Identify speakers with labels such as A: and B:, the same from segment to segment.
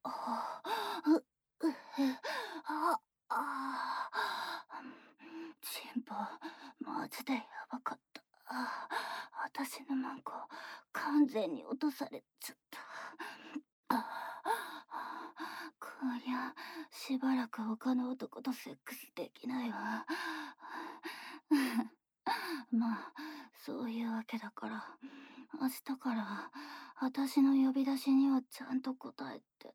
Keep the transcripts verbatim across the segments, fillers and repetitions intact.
A: あう、う、あ、あチンポ、マジでやばかった。あ私のマンコ、完全に落とされちゃった。あ今夜、しばらく他の男とセックスできないわ。まあ、そういうわけだから、明日から私の呼び出しにはちゃんと答えて。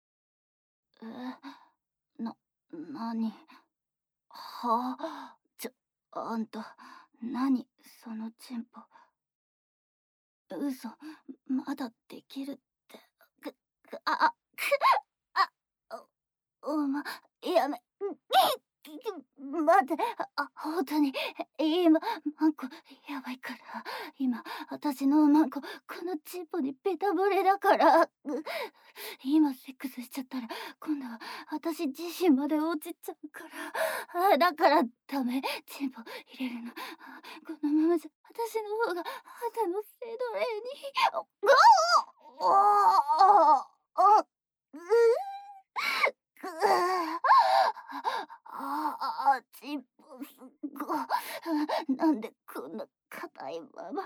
A: え、な、なにはあ、ちょ、あんた、なにそのチンポ。嘘、まだできるって。く、く、あ、あ、く、あ、お、おま、やめ、待って、あ、本当に、今、マンコ、やばいから、今、私のマンコ、このチンポにベタ惚れだから、う今セックスしちゃったら、今度は私自身まで落ちちゃうから、あだからダメ、チンポ入れるの。あこのままじゃ、私の方が肌のセドレに、うおおおおうくああ、チンポすっごなんでこんな硬いままなの。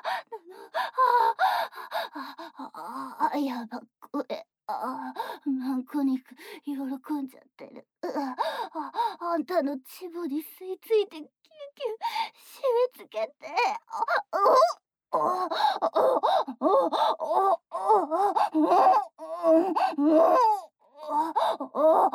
A: あああやばこれ。あマンコ肉喜んじゃってる。ああんたのチボに吸い付いてキュキュ締め付けて。あおおおおおおお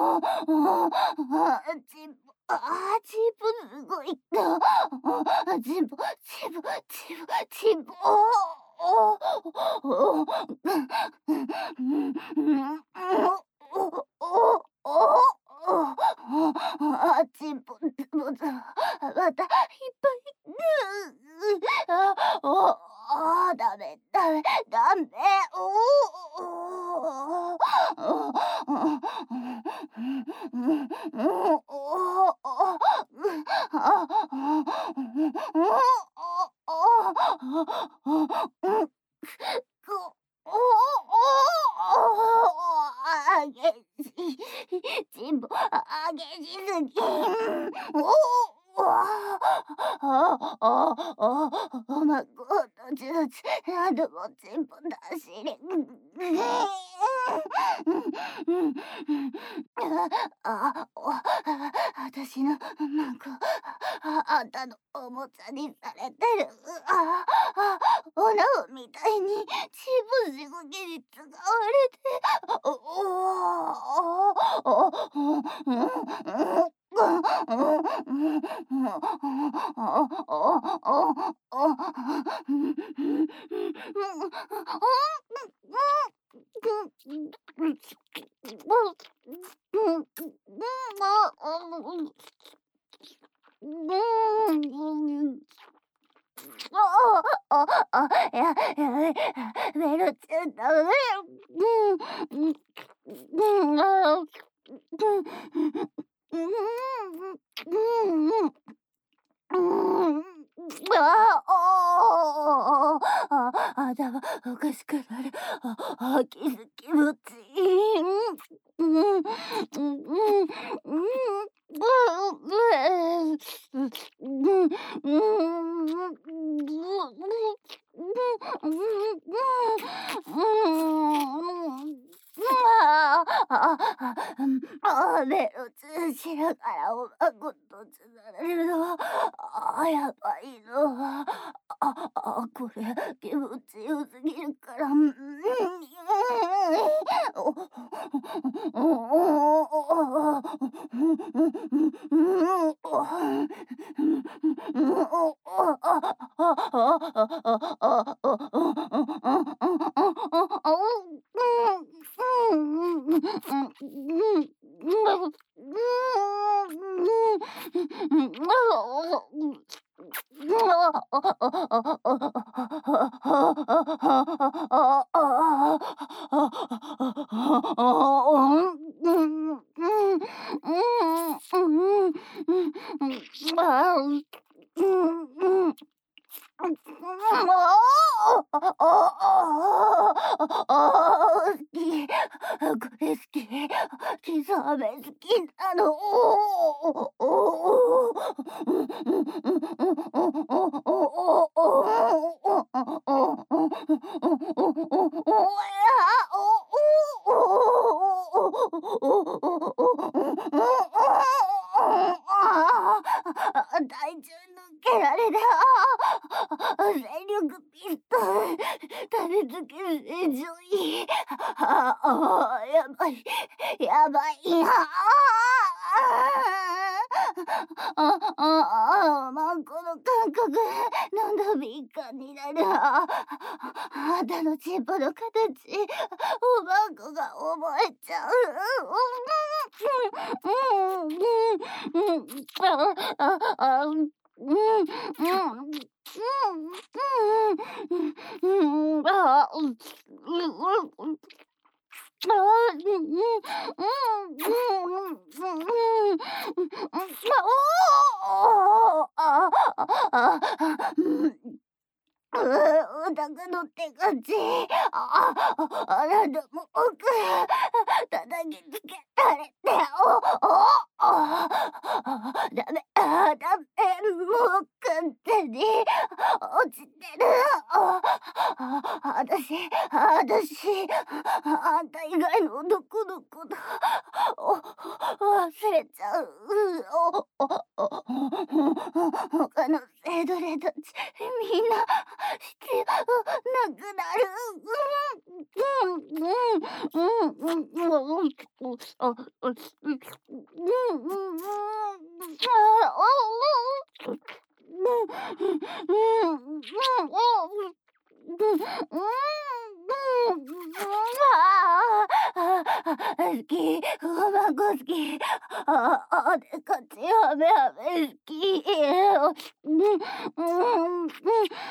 A: あチンポあチンポすごいあチンポチンポチンポチンポおおおあチンポまたまたいっぱいあおあダメダメダメおおあげし、全部あげしすぎ。おおあああああまごどちどち何度も全部出しれ。あお私のマンコああんたのおもちゃにされてる。ああおなおみたいにチブしごきに使われて。おおああ、いや、やめ、メロちゃんダメ。うん、うん、うん、あ、うん、うん、うん、うん、ああ、ああ、頭おかしくなる。あ、あ、気づ気持ちいい。うん、うん、うん、うん、うん、あメロ通しながらおまごとつなれるのはあやばいのはああこれ気持ちよすぎるからうんこれ飴好き。キス飴好きなの。おおおお。体重抜けられない。戦力ピストル。立てつけ正常位。ああ、やばい。やばい。ああ、ああ、まあ、この感覚、なんだ敏感になる。ああたのチンポの形、おばあこが覚えちゃう。うん、うん、うん、うん、あ、あ、うん、うん、うん、うん、うん、あ、うん、うん、うん。ああ、うんうん、うん、うん、うん、うん、うん、おお、ああ、ああ、うん。うう、お腹の手がち。ああ、あなたも奥、叩きつけられて、おお、ああ、ダメ、あダメ、もう完全に落ちてる。ああ、あたし、あたし、あんた以外の男のこと、お忘れちゃう。おおお、他の生徒たち、みんな必要なくなる。うんうんうんうんうんうんうんあうんうんうんうんあおうんうんうんうん好き、おまんこ好き、ああでかちあめあめ好き、うんうんうん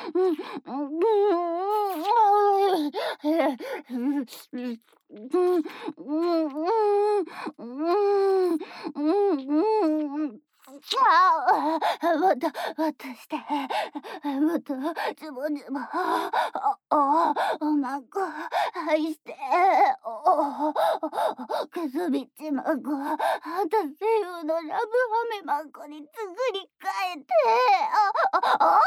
A: ああ、もっともっとして、もっとズボズボ、ああ、おまんこ愛して、おくずびちまんこ、あんた声優のラブハメマンコに作り変えて、ああ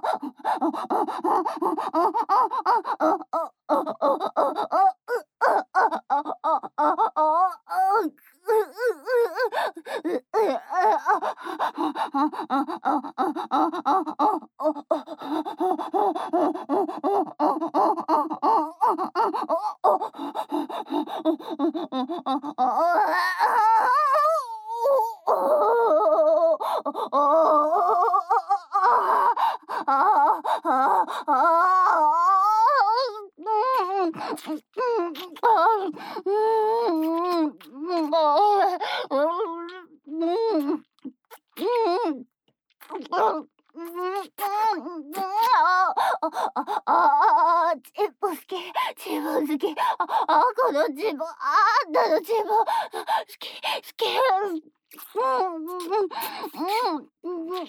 A: ああ、チンポ好き、チンポ好き、あ、あ、このチンポ、あんたのチンポ、好き、好き、うんうんうんうんうん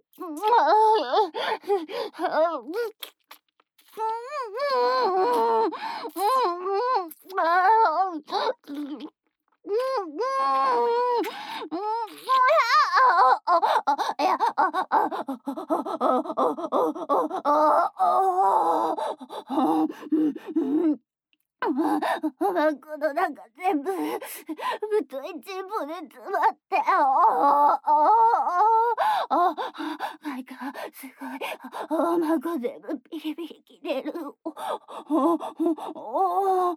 A: いや、あ、おまんこの中全部太いチンポで詰まって、ああ、ああ、なんかすごい、おまんこ全部ビリビリ切れる。おおお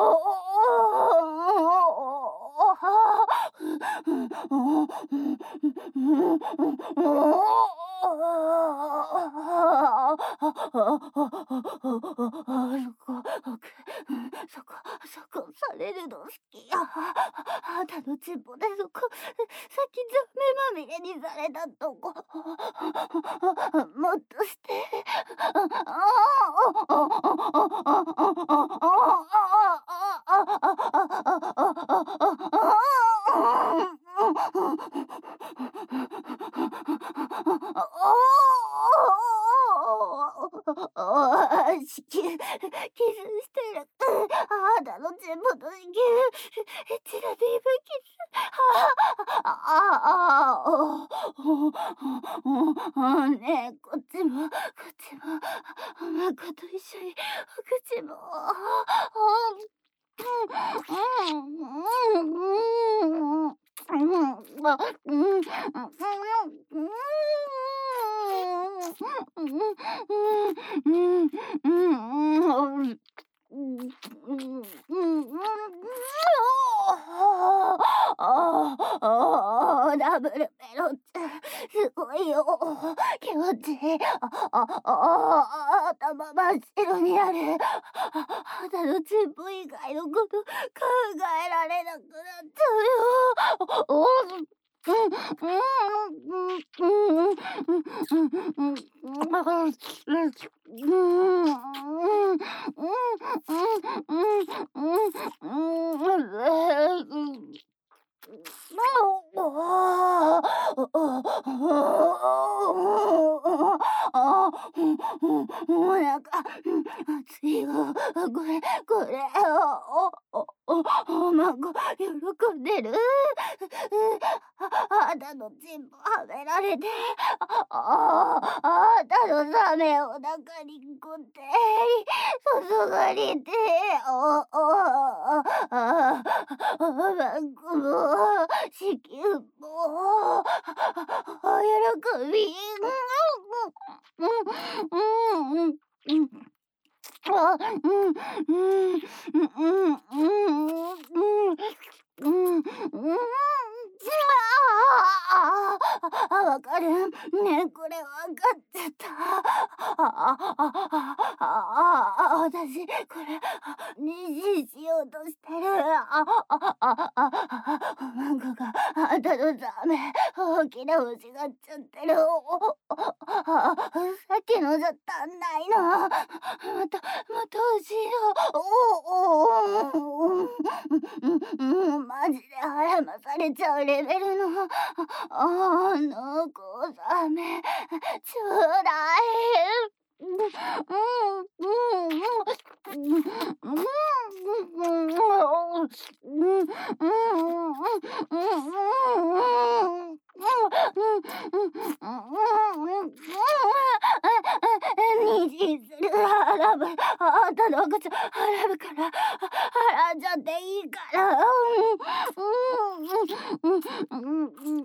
A: そこ、そこされるの好き。ああんたのチンポでそこ、さっきザメまみれにされたとこ、もっとして。ああ、子宮、キスしてる。あなたのチンポと子宮、 血の ディーブイ キス。ああ、ああ、おお、ねえ、こっちも、こっちも、おまこと一緒に、お口も、うん、うん、うん、うん、あ、うん、うん、うん、うん、うん、うん、うん、うん、うん、うん、ああ、ああ、ダブルベロってすごいよ。気持ちいい。あ、あ、ああ、頭真っ白になる。肌のチンポ以外のこと考えられなくなっちゃうよ。おお、うん、うん、うん、うん、うん、うん、うん、うん、うん、うん、うん、うん、うん、ああ、お腹熱いよ。これ、これ、お、お、お、お孫、喜んでる。あたのチンポはめられて、ああたのサメお腹にこって注がれて、お、お、ああ、孫も子宮も喜び、うん、うん、うん、うん。あ、うん、うん、うん、うん、うん、うん、うん、うん、ああ、わかる。ね、これわかっちゃった。ああ、あ、あ、あ、あ、私、これ、妊娠しようとしてる。あ、あ、あ、あ、孫が、あんたのダメ、大きな星がっちゃってる。あ、さっきのじゃ足んないな。また、また欲しいよ。おお、おお、うん、マジで腹まされちゃうレベルの、あの子ザメ、ちょうだい。うん、うん、うん、うん、うん、うん、うん、うん、うん、妊娠する。ラブ、あんたの口ラブから払っちゃっていいから。うん、うん、うん、うん、うん、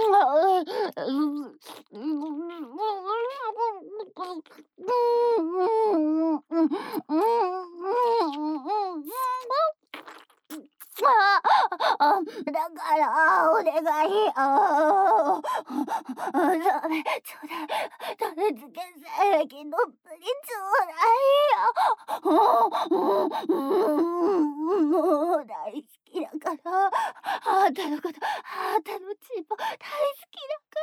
A: あ、だからお願い。ああ、ダメ、ちょうだい。種付け精液のプリちょうだい。もう大好きだから。あんたのこと、あんたのチンポ大好きだから。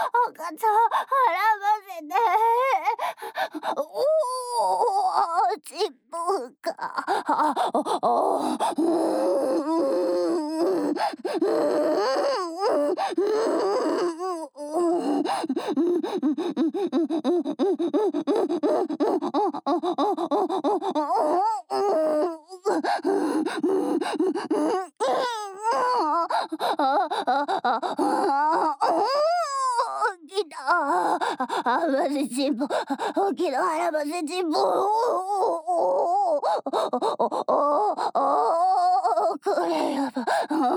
A: 赤ちゃん、払わせて。おお、チンポか。うん、うん、起きた。あばせちんぽ、起きろ、あばせちんぽ。これやば。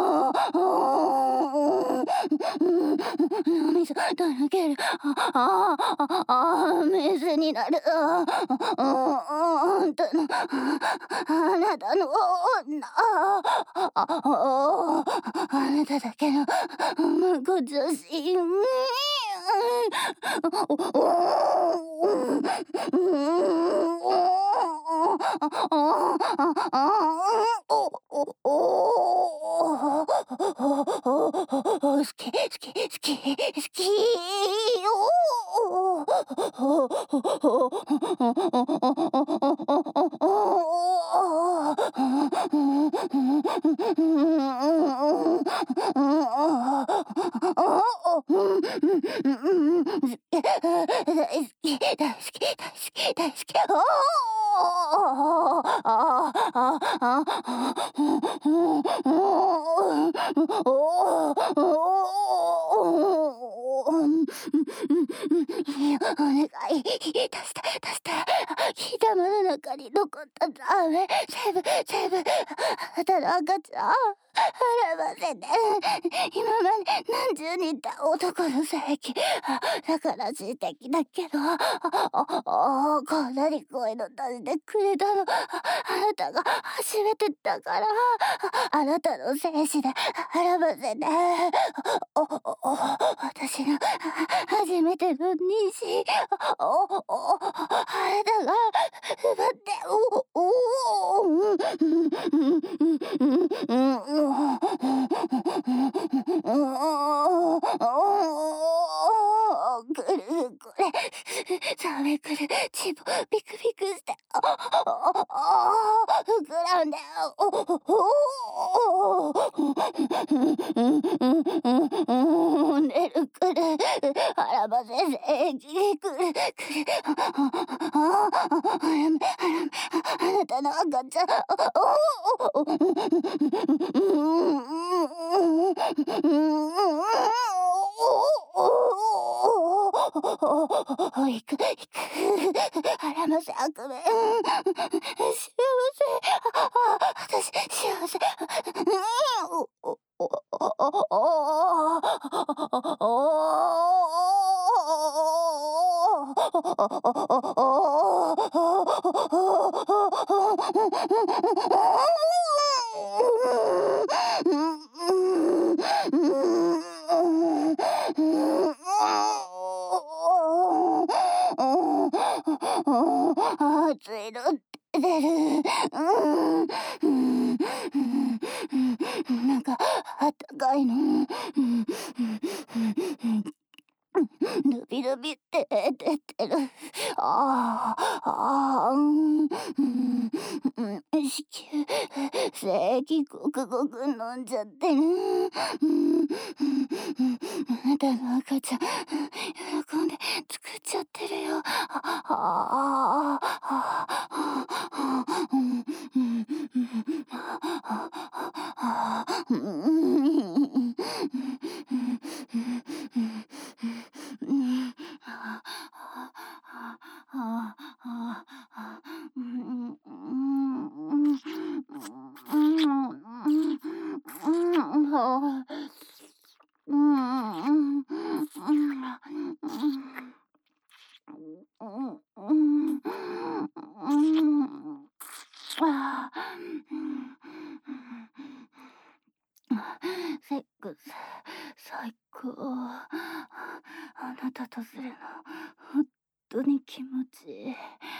A: 水だらける。ああ、あ、水になる。ああんたの、あなたの女。ああなただけのご女子。好き好き好き好き大好き大好き大好き大好き。おおああああお願い、出して出して。火玉の中に残った飴全部全部あなたの赤ちゃん払わせて。今まで何十人いた男の性器だから知的だけど、ああこんなに声の出してくれたのあなたが初めてだから、あなたの精子で払わせて。おおお私の初めての妊娠おおあなたが奪っておおうんうんうんうんうんくるこれさめくるちぼピクピクしてあああ膨らんでおおお寝るくるあらばせせきくるくるああなたの赤ちゃんおおいくいくあらませ悪夢幸せ私幸せおおお熱いの出る。なんかあったかいの。伸び伸びって出てる。ああ、ああ、うん、うん、うん、子宮、正規ごくごく飲んじゃってる。うん、うん、あなたの赤ちゃん、喜んで作っちゃってるよ。ああ、ああ、うん、うん、うん、うん、うん、ああ、ああ、ああ、うん、うん、うん、うん、うん、あうん、うん、うん、うん、あセックス最高。あなたとするの本当に気持ちいい。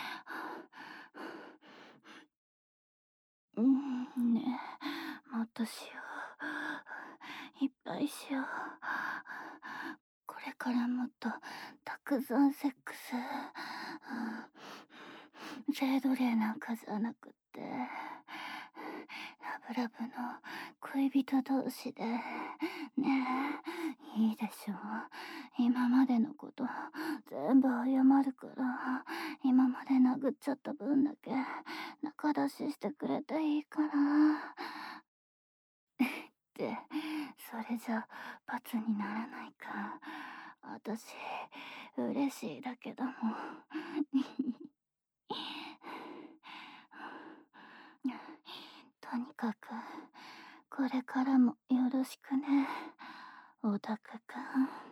A: うんね、もっとしよう。いっぱいしよう。これからもっとたくさんセックス。性奴隷なんかじゃなくってラブラブの恋人同士でねえ、いいでしょう。今までのこと全部謝るから、今まで殴っちゃった分だけ仲出ししてくれていいからってそれじゃ罰にならないか。私嬉しいだけどもとにかくこれからもよろしくね、オタクくん。